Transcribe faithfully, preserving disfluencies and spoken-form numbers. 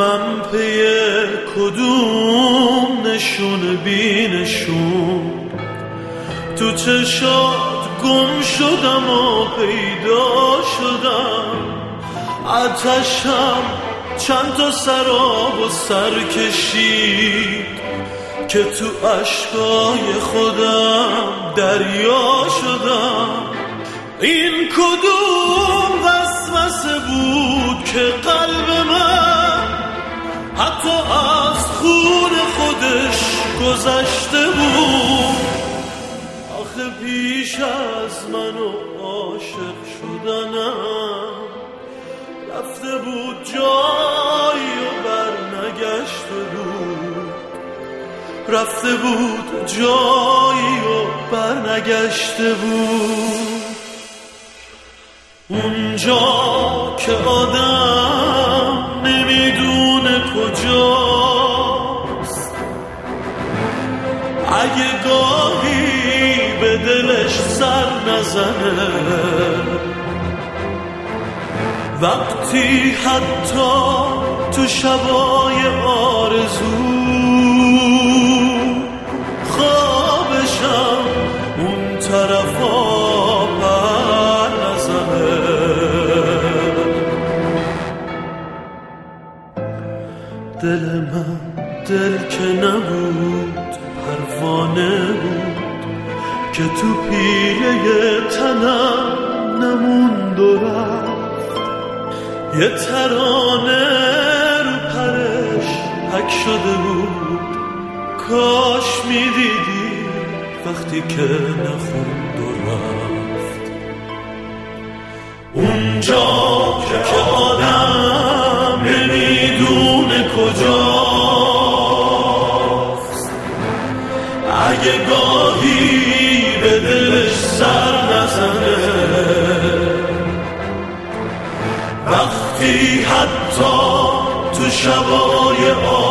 من پی کدوم نشون بی نشون تو چشات گم شدم و پیدا شدم. آتشم چند تا سراب و سر کشید که تو اشکای خودم دریا شدم. این کدوم وسوسه بود که قلب من حتی از خون خودش گذشته بود. آخه پیش از منو عاشق شدنم رفته بود جایی و بر نگشته بود. رفته بود جایی و بر نگشته بود. اونجا که آدم نمیدونه کجاست، اگه گاهی به دلش سر نزنه، وقتی حتی تو شبای آرزو خوابشم اون طرفا پر نزنه. دل من دل که نبود پروانه بود که تو پیله تنم نموند و رفت. یه ترانه رو پرش حک شده بود، کاش میدیدی وقتی که نخوند و رفت. اونجا که آدم نمیدونه کجاست، اگه گاهی به دلش سر نزنه، وقتی حتی تو شبای